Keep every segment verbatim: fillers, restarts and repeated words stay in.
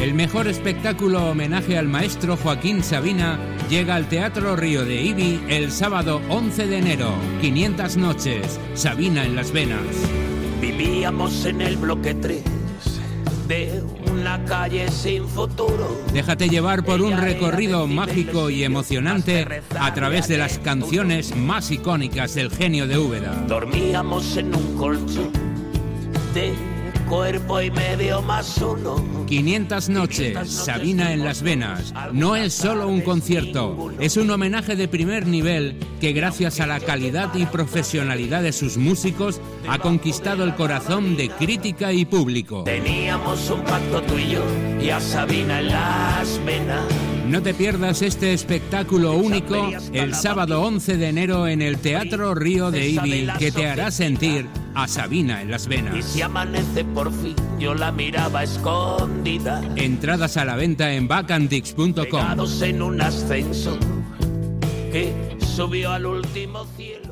El mejor espectáculo homenaje al maestro Joaquín Sabina llega al Teatro Río de Ibi el sábado once de enero. quinientas noches, Sabina en las venas. Vivíamos en el bloque tres de una calle sin futuro. Déjate llevar por un recorrido mágico y emocionante a través de las canciones más icónicas del genio de Úbeda. Dormíamos en un colchón de cuerpo y medio más uno. quinientas noches, Sabina en las venas. No es solo un concierto, es un homenaje de primer nivel que gracias a la calidad y profesionalidad de sus músicos ha conquistado el corazón de crítica y público. Teníamos un pacto tú y yo y a Sabina en las venas. No te pierdas este espectáculo único el sábado once de enero en el Teatro Río de Ibi, que te hará sentir a Sabina en las venas. Y si amanece por fin, yo la miraba escondida. Entradas a la venta en bacantix punto com. Pegados en un ascenso que subió al último cielo.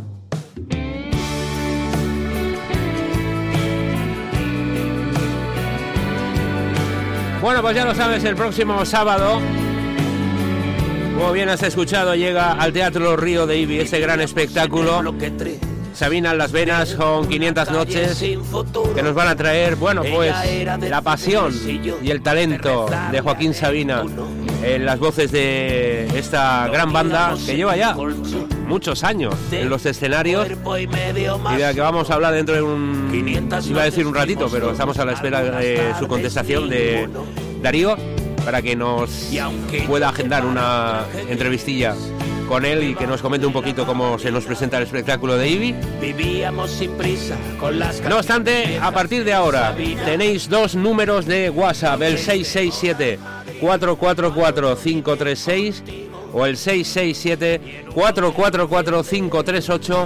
Bueno, pues ya lo sabes, el próximo sábado, como bien has escuchado, llega al Teatro Río de Ibi ese gran espectáculo, Sabina en las venas, con quinientas noches, que nos van a traer, bueno, pues la pasión y el talento de Joaquín Sabina en las voces de esta gran banda que lleva ya muchos años en los escenarios y de la que vamos a hablar dentro de un, iba a decir un ratito, pero estamos a la espera de su contestación, de Darío, para que nos pueda agendar una entrevistilla con él y que nos comente un poquito cómo se nos presenta el espectáculo de Ibi. Vivíamos sin prisa con las... No obstante, a partir de ahora tenéis dos números de WhatsApp, el seis seis siete, cuatro cuatro cuatro, cinco tres seis o el seis seis siete, cuatro cuatro cuatro, cinco tres ocho,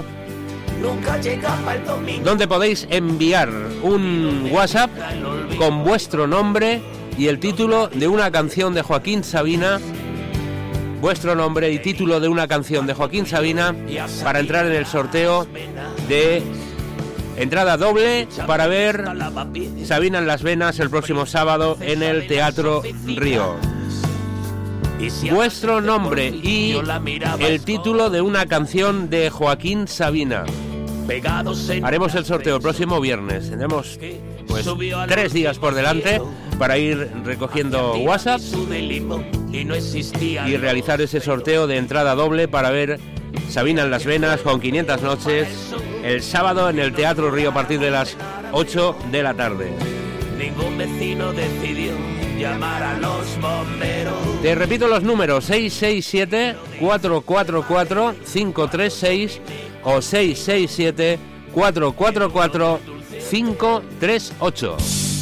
donde podéis enviar un WhatsApp con vuestro nombre y el título de una canción de Joaquín Sabina, vuestro nombre y título de una canción de Joaquín Sabina, para entrar en el sorteo de entrada doble para ver Sabina en las venas el próximo sábado en el Teatro Río. Vuestro nombre y el título de una canción de Joaquín Sabina. Haremos el sorteo el próximo viernes. Tenemos pues tres días por delante para ir recogiendo WhatsApp y realizar ese sorteo de entrada doble para ver Sabina en las venas con quinientas noches el sábado en el Teatro Río a partir de las ocho de la tarde. Ningún vecino decidió llamar a los bomberos. Te repito los números: seis seis siete, cuatro cuatro cuatro, cinco tres seis o seis seis siete, cuatro cuatro cuatro, cinco tres ocho.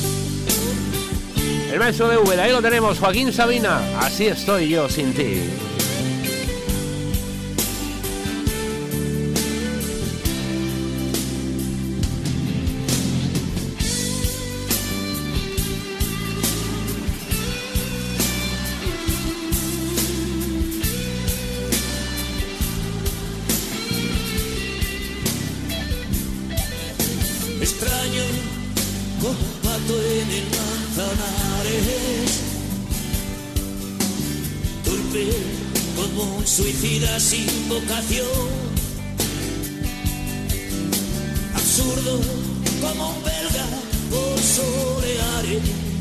El maestro de Úbeda, ahí lo tenemos, Joaquín Sabina, Así estoy yo sin ti. Extraño como un pato en el Manzanares, torpe como un suicida sin vocación, absurdo como un belga por soleares,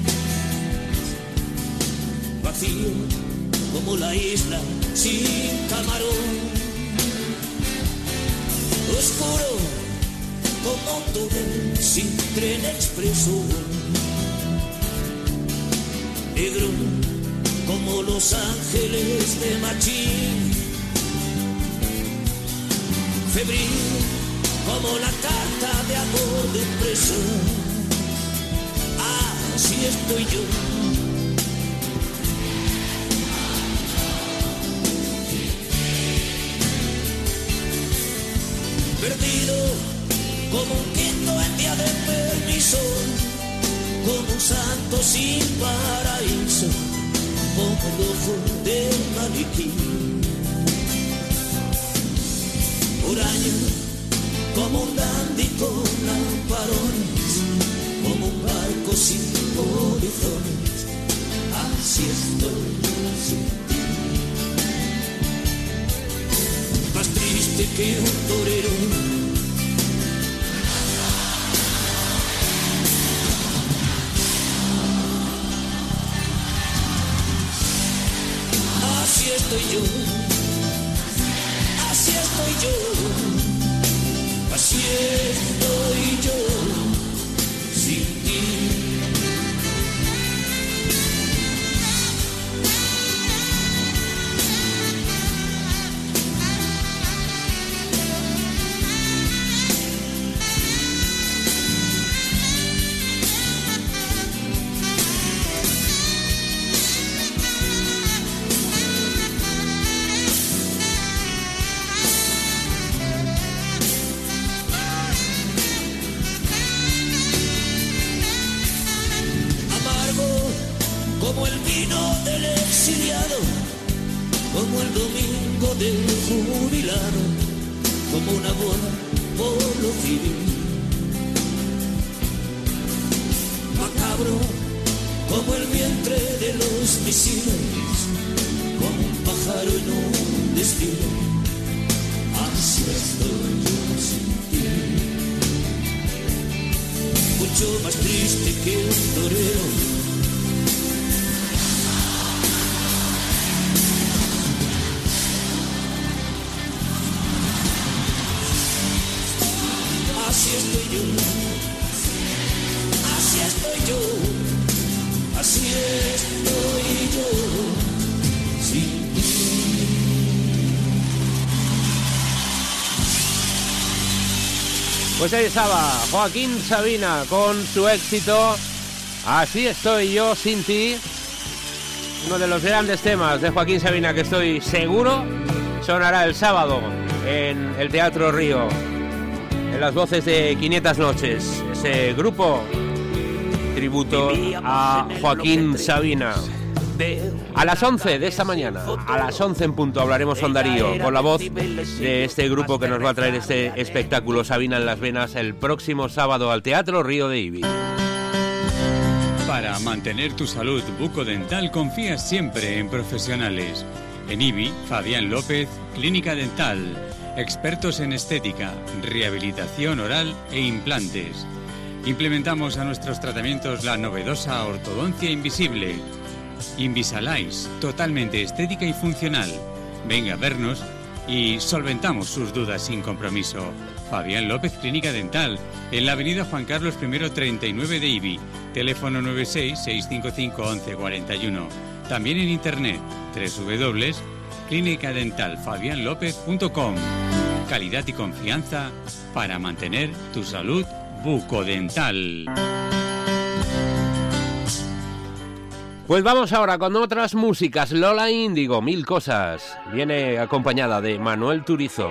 vacío como la isla sin camarón, oscuro como un túnel sin tren expreso, negro como los ángeles de Machín, febril como la carta de amor de un preso. Así estoy yo. Perdido como un quinto en día de permiso, como un santo sin paraíso, como el ojo del maniquí. Huraño como un dandy con lamparones, como un barco sin horizontes, así estoy sin ti. Más triste que un torero. Así estoy yo, así estoy yo, así estoy yo, sin ti. Como el vino del exiliado, como el domingo del jubilado, como una boda por lo civil. Macabro como el vientre de los misiles, como un pájaro en un desfile. Así estoy yo sin ti, mucho más triste que un torero. Así estoy yo, así estoy yo, así estoy yo, sin ti. Pues ahí estaba Joaquín Sabina con su éxito Así estoy yo sin ti. Uno de los grandes temas de Joaquín Sabina que estoy seguro sonará el sábado en el Teatro Río, en las voces de quinientas noches, ese grupo tributo a Joaquín Sabina. A las once de esta mañana, a las once en punto, hablaremos con Darío, con la voz de este grupo que nos va a traer este espectáculo Sabina en las venas el próximo sábado al Teatro Río de Ibi. Para mantener tu salud bucodental confías siempre en profesionales. En Ibi, Fabián López, Clínica Dental. Expertos en estética, rehabilitación oral e implantes. Implementamos a nuestros tratamientos la novedosa ortodoncia invisible. Invisalign, totalmente estética y funcional. Venga a vernos y solventamos sus dudas sin compromiso. Fabián López, Clínica Dental, en la avenida Juan Carlos primero treinta y nueve de Ibi. Teléfono nueve seis, seis cinco cinco, once cuarenta y uno. También en internet, doble u doble u doble u punto clínica dental fabián lópez punto com. Calidad y confianza para mantener tu salud bucodental. Pues vamos ahora con otras músicas. Lola Índigo, Mil Cosas. Viene acompañada de Manuel Turizo.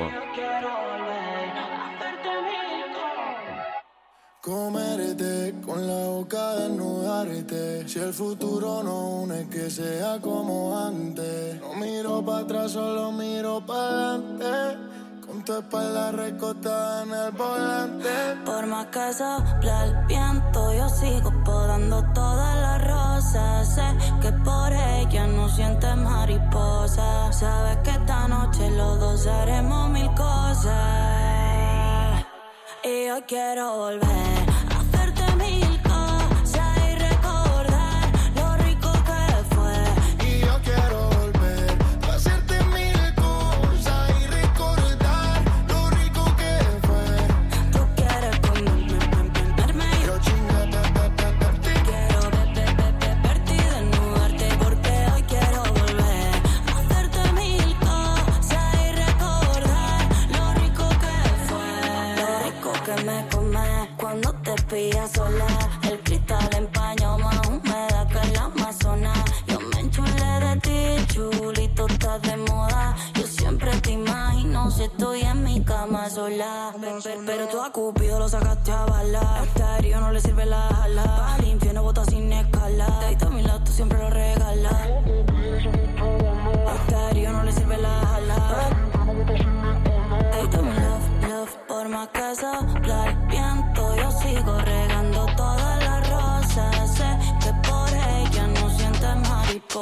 Comerte con la boca desnudarte. Si el futuro no une, que sea como antes. No miro para atrás, solo miro para adelante. Con tu espalda recostada en el volante. Por más que sopla el viento, yo sigo podando todas las rosas. Sé que por ella no sientes mariposa. Sabes que esta noche los dos haremos mil cosas. Y yo quiero volver a hacerte mil cosas y recordar lo rico que fue. Y yo quiero volver a hacerte mil cosas y recordar lo rico que fue. Tú quieres comerme, comerme y yo chinga, pe, pe, pe, pe, pe. quiero ver, ver, ver, ver, verte y desnudarte porque hoy quiero volver a hacerte mil cosas y recordar lo rico que fue. Lo rico que me comes cuando te pillas sola. El cristal empaña más húmeda que la Amazonas. Yo me enchulé de ti, chulito, estás de moda. Yo siempre te imagino si estoy en mi cama sola. Pero, pero, pero tú a Cupido lo sacaste a bala. A Estéreo no le sirve la jala. Al infierno bota sin escala. De a mi lado tú siempre lo regalas. A Estéreo no le sirve la jala. Dame love, love, por más que sopla el viento, yo sigo regando todas las rosas. Sé que por ella no sientes mariposa.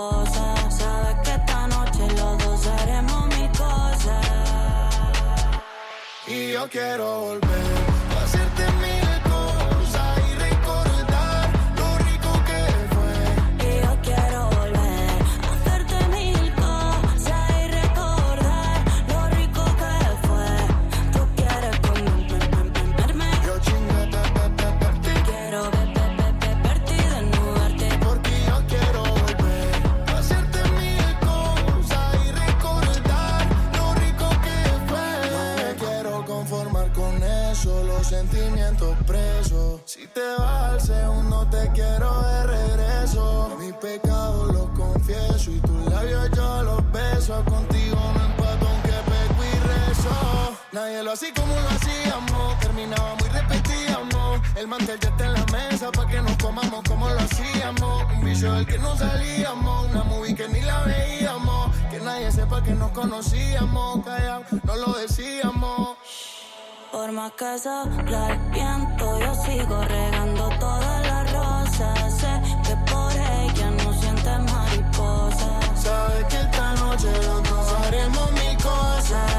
quiero volver a hacerte mil cosas y recordar lo rico que fue. Y yo quiero volver a hacerte mil cosas y recordar lo rico que fue. Tú quieres comerme, Yo chingada por ti, quiero ver, ver, ver, ver, verte y desnudarte. porque yo quiero volver a hacerte mil cosas y recordar lo rico que fue. No me quiero conformar con eso, los sentimientos presos. Si te vas al segundo te quiero de regreso. Mis pecados los confieso y tus labios yo los beso. Contigo no empato aunque peco y rezo. Nadie lo hacía como lo hacíamos, terminábamos y repetíamos. El mantel ya está en la mesa pa' que nos comamos como lo hacíamos. Un vicio del que no salíamos, una movie que ni la veíamos. Que nadie sepa que nos conocíamos, callao, no lo decíamos. Por más que sopla el viento, yo sigo regando todas las rosas. Sé que por ella no sientes mariposas. Sabes que esta noche los dos haremos mil cosas.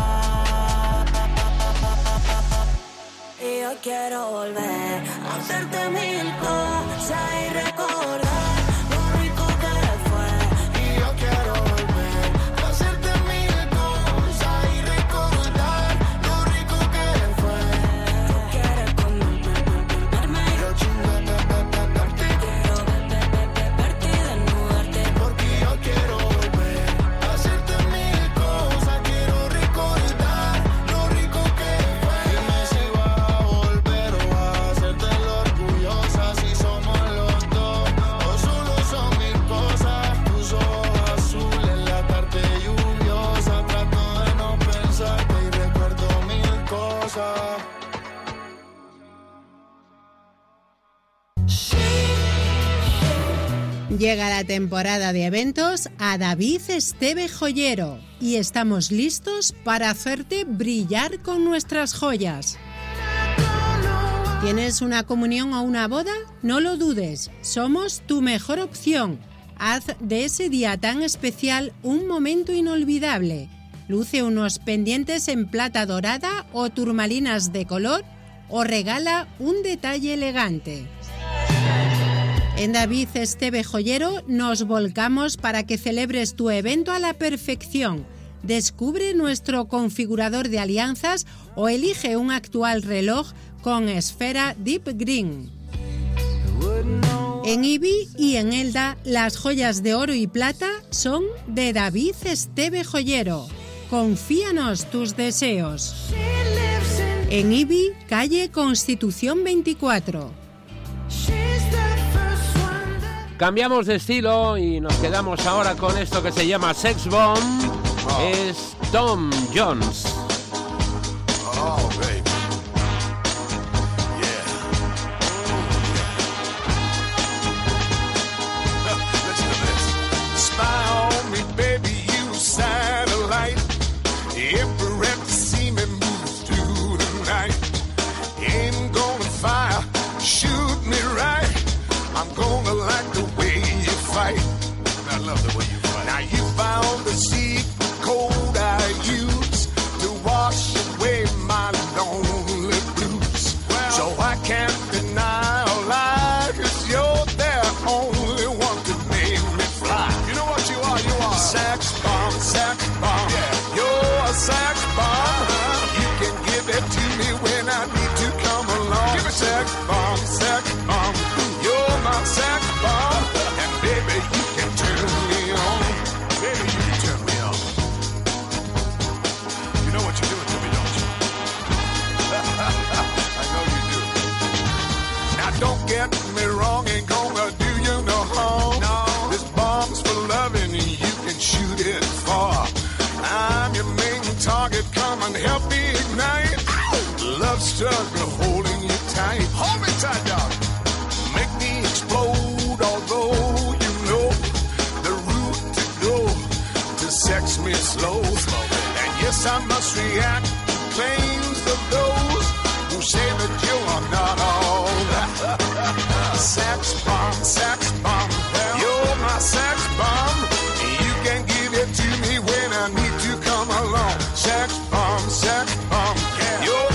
Y yo quiero volver a hacerte mil cosas y recordar lo rico que fue. Y yo quiero volver a hacerte mil cosas y recordar lo rico que fue. Tú quieres comerme, Yo chingada por ti, quiero ver, ver, ver, ver, verte y desnudarte. porque yo quiero volver a hacerte mil cosas. Quiero recordar lo rico que fue. Dime si vas a volver o vas a hacerte lo orgullosa. Si somos los dos o solo son mil cosas. Tus ojos azules, la tarde lluviosa. Trato de no pensarte y recuerdo mil cosas. Llega la temporada de eventos a David Esteve Joyero y estamos listos para hacerte brillar con nuestras joyas. ¿Tienes una comunión o una boda? No lo dudes, somos tu mejor opción. Haz de ese día tan especial un momento inolvidable. Luce unos pendientes en plata dorada o turmalinas de color o regala un detalle elegante. En David Esteve Joyero nos volcamos para que celebres tu evento a la perfección. Descubre nuestro configurador de alianzas o elige un actual reloj con esfera Deep Green. En Ibi y en Elda, las joyas de oro y plata son de David Esteve Joyero. Confíanos tus deseos. En Ibi, calle Constitución veinticuatro. Cambiamos de estilo y nos quedamos ahora con esto que se llama Sex Bomb. Es Tom Jones. Oh, baby. Yeah. Listen to this. Spy on me, baby, you satellite. Every empty semen moves through the night. Ain't gonna fire, shoot me right. I'm gonna like the way you fight. I love the way you fight. Now you found the secret code I use to wash away my lonely blues. Well, so I can't deny or lie, 'cause you're the only one to make me fly. You know what you are? You are sex bomb, sex bomb. Yeah. You're a sex bomb. Uh-huh. You can give it to me when I need to come along. Give it sex bomb, sex bomb. You're my sex bomb. And baby, you can turn me on. Baby, you can turn me on. You know what you're doing to me, don't you? I know you do. Now don't get me wrong, ain't gonna do you no harm. No. This bomb's for loving, you can shoot it far. I'm your main target, come and help me ignite. Love struggle holding you tight. Hold me tight, dog. Make me explode, although you know the route to go to sex me slow. And yes, I must react to claims of those who say that you are not all that. Sex bomb, sex bomb, you're my sex bomb. You can give it to me when I need to come along. Sex bomb, sex bomb, you're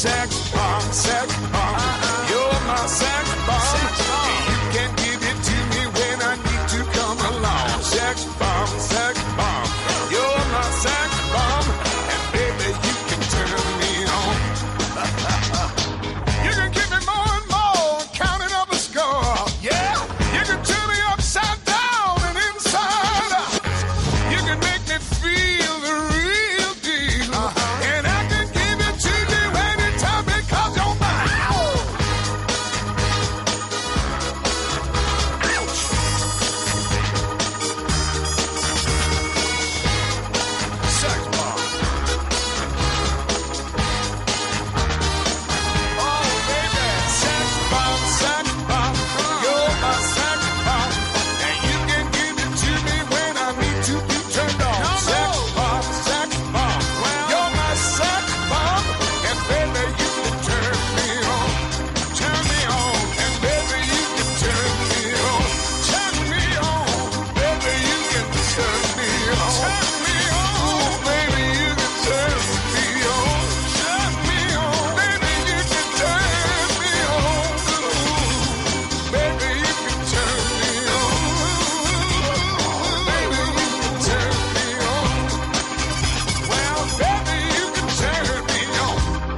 sex bomb, sex bomb. You're my sex bomb. You can give it to me when I need to come along. Sex bomb, sex bomb. You're my sex bomb. And baby, you can turn me on. You can give me more and more, counting up a score. Yeah, you can turn me upside down and inside out. You can make me feel the real deal. Uh-huh. And I can give it to you anytime because you're mine. Ouch. Sex bomb. Oh, baby. Sex bomb, sex bomb. You're my sex bomb. And you can give it to me when I need to be turned on. Sex bomb, sex bomb. You're my sex bomb. And baby, you can turn me on. Turn me on. And baby, you can turn me on. Turn me on. Baby, you can turn me on. Turn me on. Baby, you can turn me on. Turn me on. Baby, you can turn me on. Baby, you can turn me on. Baby, you can turn me on. Well, baby, you can turn me on.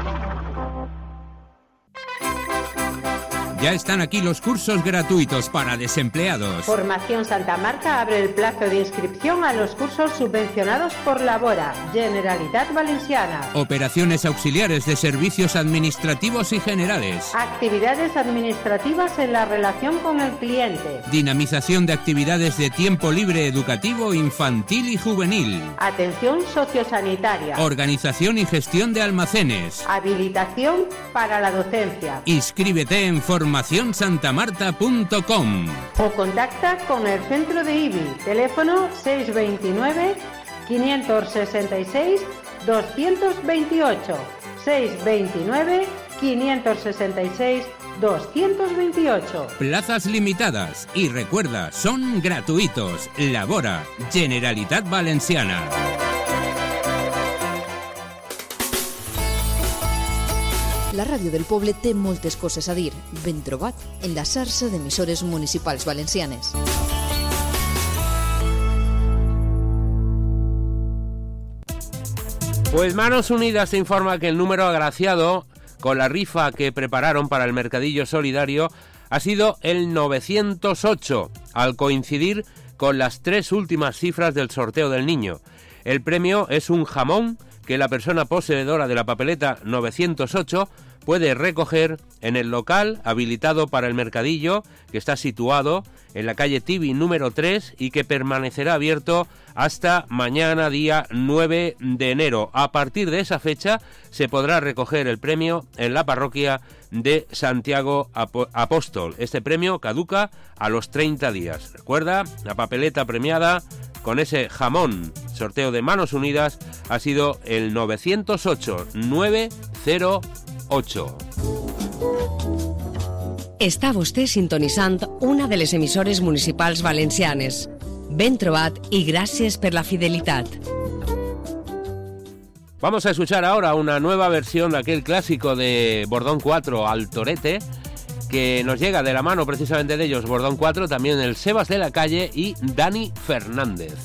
Ya están aquí los cursos gratuitos para desempleados. Formación Santa Marta abre el plazo de inscripción a los cursos subvencionados por Labora, Generalitat Valenciana. Operaciones auxiliares de servicios administrativos y generales. Actividades administrativas en la relación con el cliente. Dinamización de actividades de tiempo libre educativo, infantil y juvenil. Atención sociosanitaria. Organización y gestión de almacenes. Habilitación para la docencia. Inscríbete en formación santa marta punto com. O contacta con el centro de I B I. Teléfono seis dos nueve, cinco seis seis, dos dos ocho. seis dos nueve, cinco seis seis, dos dos ocho. Plazas limitadas. Y recuerda, son gratuitos. Labora, Generalitat Valenciana. La ràdio del poble té moltes coses a dir. Ben trobat en la xarxa d'emissores municipals valencianes. Pues Manos Unidas te informa que el número agraciado con la rifa que prepararon para el mercadillo solidario ha sido el novecientos ocho, al coincidir con las tres últimas cifras del sorteo del niño. El premio es un jamón que la persona poseedora de la papeleta novecientos ocho puede recoger en el local habilitado para el mercadillo, que está situado en la calle Tibi número tres y que permanecerá abierto hasta mañana, día nueve de enero. A partir de esa fecha se podrá recoger el premio en la parroquia de Santiago Apóstol. Este premio caduca a los treinta días. Recuerda, la papeleta premiada con ese jamón, sorteo de Manos Unidas, ha sido el novecientos ocho, nueve cero ocho. Està vostè sintonitzant una de les emissores municipals valencianes. Ben trobat y gracias por la fidelidad. Vamos a escuchar ahora una nueva versión de aquel clásico de Bordón cuatro, Al Torete, que nos llega de la mano precisamente de ellos, Bordón cuatro, también el Sebas de la Calle y Dani Fernández.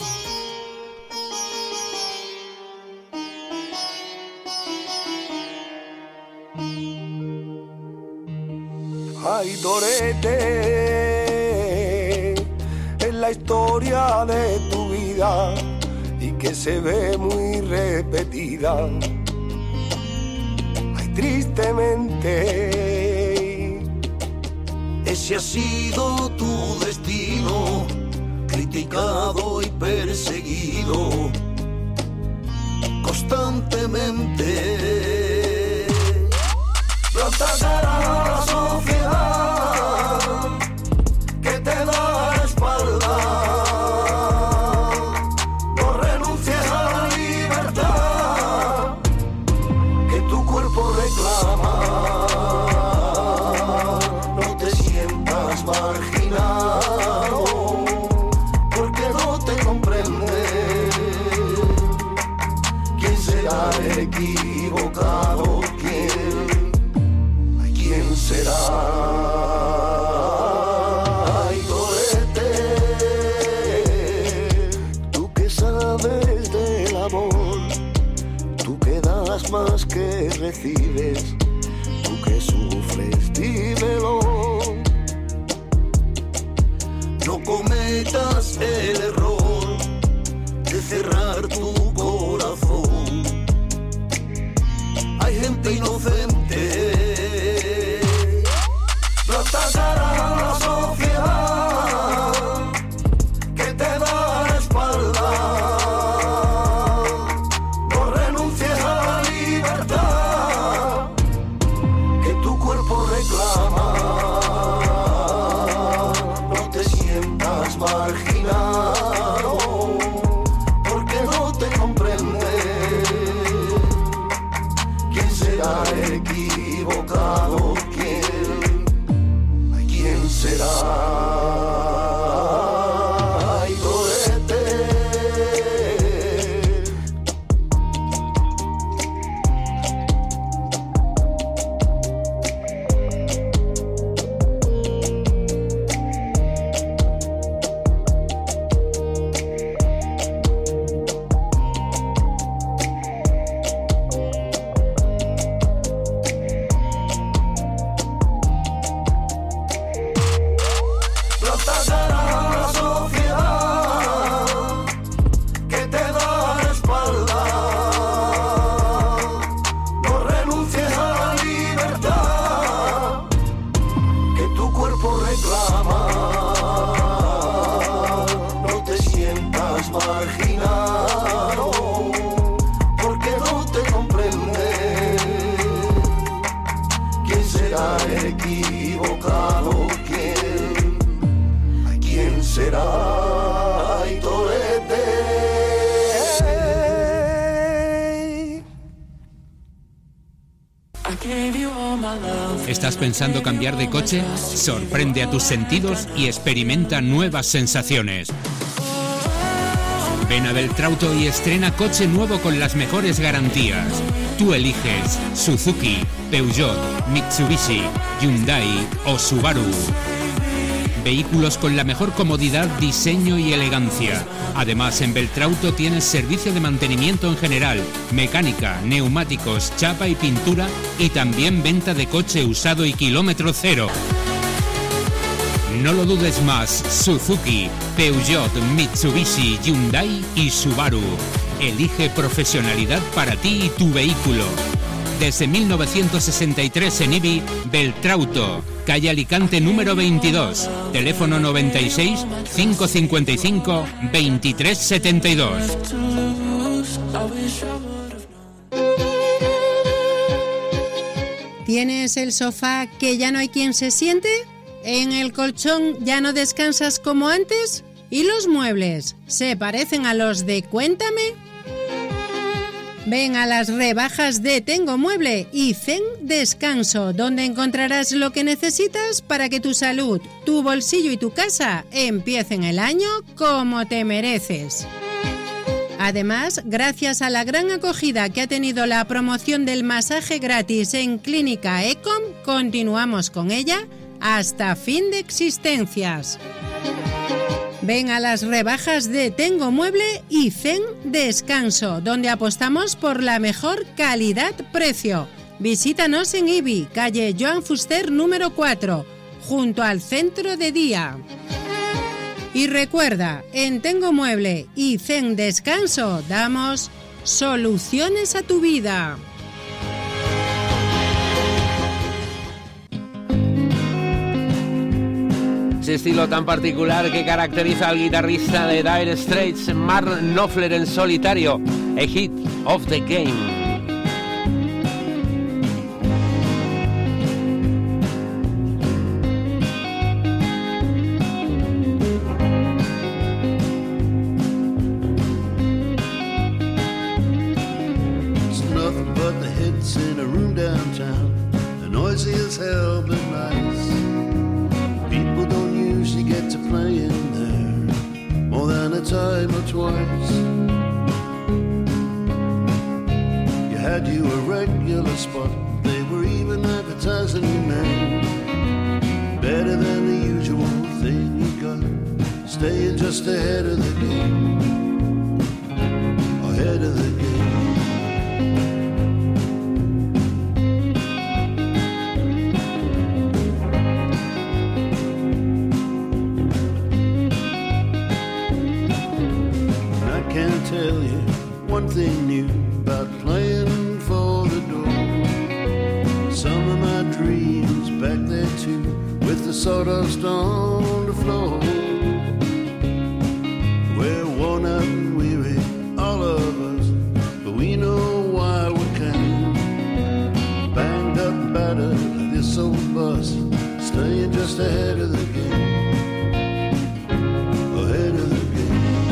Ay, Torete, es la historia de tu vida y que se ve muy repetida. Ay, tristemente, ese ha sido tu destino, criticado y perseguido constantemente. Plantas cara a la sociedad que te da la espalda. No renuncies a la libertad que tu cuerpo reclama. No te sientas marginado porque no te comprende. ¿Quién será el equivocado? ¿Quién recibes, tú que sufres, dímelo. No cometas el error de cerrar tu corazón. Hay gente inocente, planta cara a la sociedad que te da la espalda. No renuncies a la libertad que tu cuerpo reclama. No te sientas marginado porque no te comprende. ¿Quién será equivocado? ¿Quién? ¿Quién será? Ay, torete. Equivocado, ¿quién? ¿Quién será? Ay, torete. ¿Estás pensando cambiar de coche? Sorprende a tus sentidos y experimenta nuevas sensaciones. Ven a Beltrauto y estrena coche nuevo con las mejores garantías. Tú eliges Suzuki, Peugeot, Mitsubishi, Hyundai o Subaru. Vehículos con la mejor comodidad, diseño y elegancia. Además, en Beltrauto tienes servicio de mantenimiento en general, mecánica, neumáticos, chapa y pintura y también venta de coche usado y kilómetro cero. No lo dudes más, Suzuki, Peugeot, Mitsubishi, Hyundai y Subaru. Elige profesionalidad para ti y tu vehículo. Desde mil novecientos sesenta y tres en Ibi, Beltrauto, calle Alicante número veintidós, teléfono noventa y seis, cinco cincuenta y cinco, veintitrés setenta y dos. ¿Tienes el sofá que ya no hay quien se siente? ¿En el colchón ya no descansas como antes? ¿Y los muebles? ¿Se parecen a los de Cuéntame? Ven a las rebajas de Tengo Mueble y Zen Descanso, donde encontrarás lo que necesitas para que tu salud, tu bolsillo y tu casa empiecen el año como te mereces. Además, gracias a la gran acogida que ha tenido la promoción del masaje gratis en Clínica Ecom, continuamos con ella hasta fin de existencias. Ven a las rebajas de Tengo Mueble y Zen Descanso, donde apostamos por la mejor calidad-precio. Visítanos en Ibi, calle Joan Fuster número cuatro, junto al centro de día. Y recuerda, en Tengo Mueble y Zen Descanso damos soluciones a tu vida. Ese estilo tan particular que caracteriza al guitarrista de Dire Straits, Mark Knopfler, en solitario, A Hit of the Game. dreams back there too, with the sawdust on the floor. We're worn out and weary, all of us, but we know why we came. Banged up and battered, this old bus, staying just ahead of the game. Ahead of the game.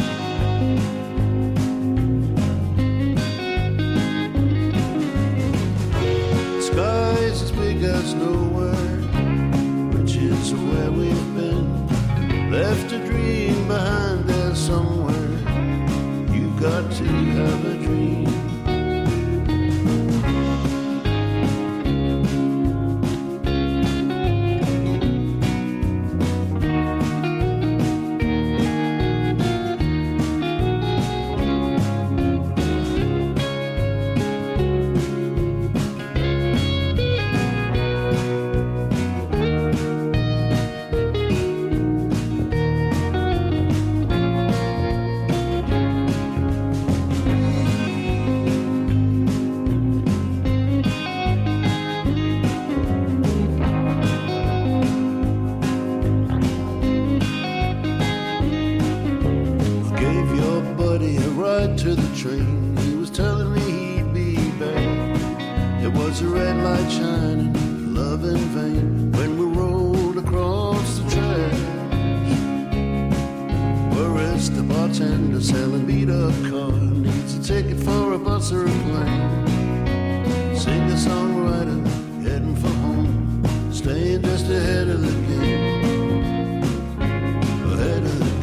Skies as big as nowhere, which is where we've been. Left a dream behind there somewhere. You got to have a dream. To the train, he was telling me he'd be back. There was a red light shining, love in vain, when we rolled across the track. Where is the bartender selling beat up car? Needs a ticket for a bus or a plane. Singer songwriter heading for home, staying just ahead of the game. Ahead of the game.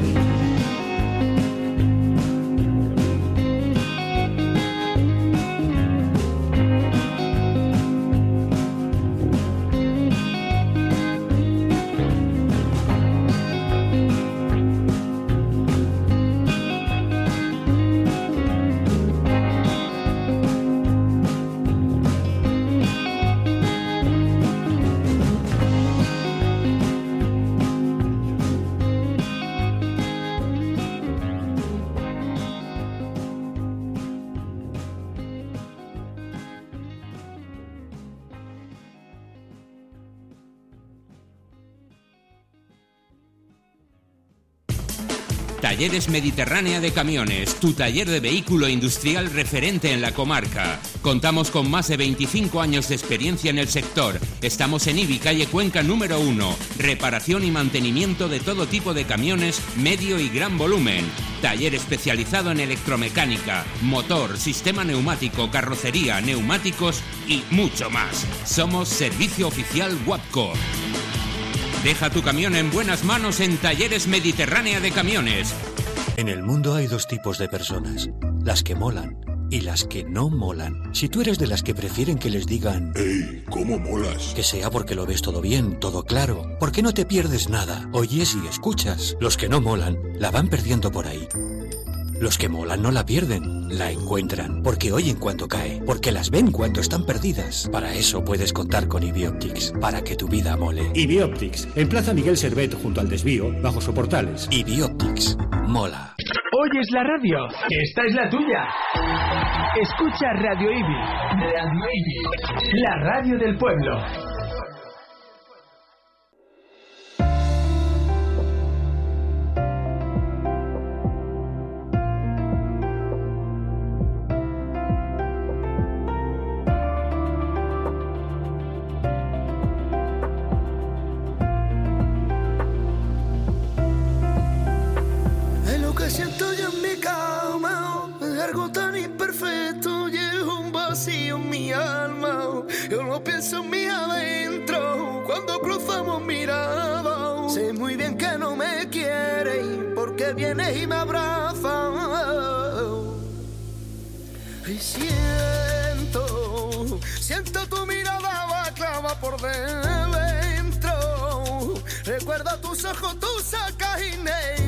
Talleres Mediterránea de Camiones, tu taller de vehículo industrial referente en la comarca. Contamos con más de veinticinco años de experiencia en el sector. Estamos en Ibi, calle Cuenca número uno. Reparación y mantenimiento de todo tipo de camiones, medio y gran volumen. Taller especializado en electromecánica, motor, sistema neumático, carrocería, neumáticos y mucho más. Somos Servicio Oficial Wapco. Deja tu camión en buenas manos en Talleres Mediterránea de Camiones. En el mundo hay dos tipos de personas, las que molan y las que no molan. Si tú eres de las que prefieren que les digan ¡Ey! ¿Cómo molas? Que sea porque lo ves todo bien, todo claro, porque no te pierdes nada, oyes y escuchas. Los que no molan la van perdiendo por ahí. Los que molan no la pierden, la encuentran, porque oyen cuando cae, porque las ven cuando están perdidas. Para eso puedes contar con Ibi Optics, para que tu vida mole. Ibi Optics, en Plaza Miguel Servet, junto al desvío, bajo soportales. Ibi Optics, mola. ¿Oyes la radio? Esta es la tuya. Escucha Radio Ibi. Radio Ibi, la radio del pueblo. Yo lo pienso en mí adentro cuando cruzamos miradas. Sé muy bien que no me quiere porque vienes y me abrazas. Y siento, siento tu mirada va clava por dentro. Recuerdo tus ojos, tus sacas y negras.